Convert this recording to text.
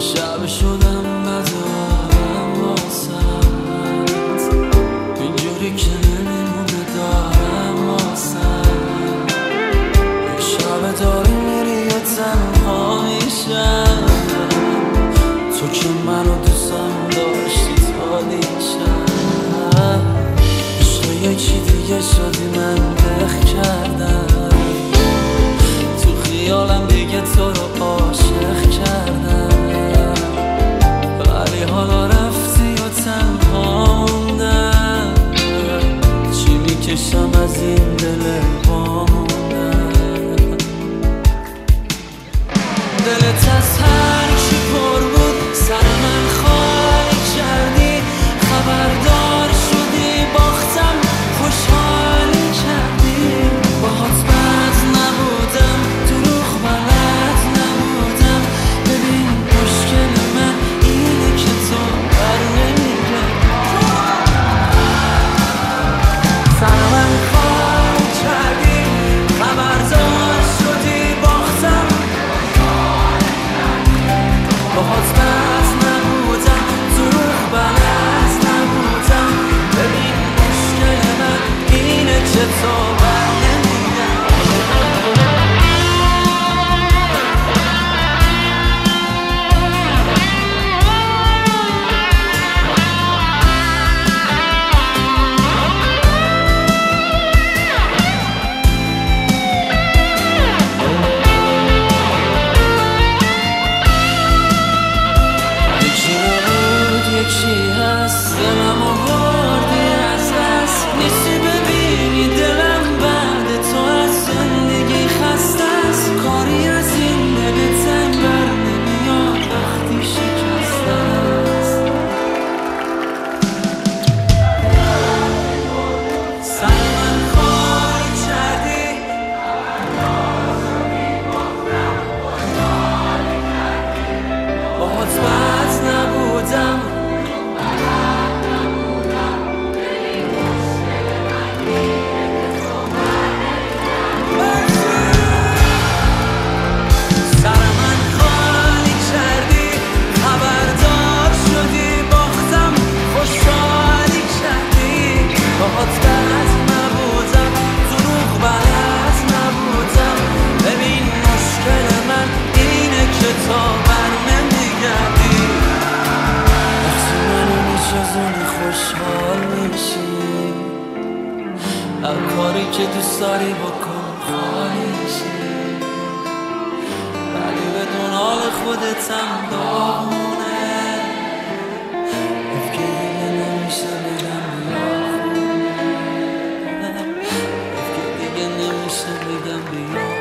شب شدم ندارم واسد، اینجوری که نمیمونه دارم واسد. یک شب داری میری و تنها میشم، تو که منو دوستم داشتی تا دیشب. عشق یکی دیگه شدی من دق کردم، تو خیالم دیگه تو رو عاشق کردم. ولی حالا رفتی و تنها موندم، چی میکشم از این دل واموندم. دلت از هر چی پر بود سر من خالی کردی، خبردار شدی باختم خوشحالی کردی. باهات بد نبودم دروغ بلد نبودم، ببین مشکل من اینه که تو بر نمیگردی. سر من خالی کردی، خبردار شدی باختم. باهات بد نبودم دروغ بلد نبودم، ببین مشکل من اینه که تو بر یکی هست دلم آوردی از دست، نیستی ببینی دلم بعد تو از زندگی خسته است. کاری از این دل تنگ بر نمیاد وقتی شکسته است. سر من خالی کردی، باهات بد نبودم خوشحال میشی، هر کاری که دوست داری بکن خالی میشی. ولی بدون حال خودتم داغونه، افکه دیگه نمیشه بگم بیا خونه، افکه دیگه نمیشه بگم بیا.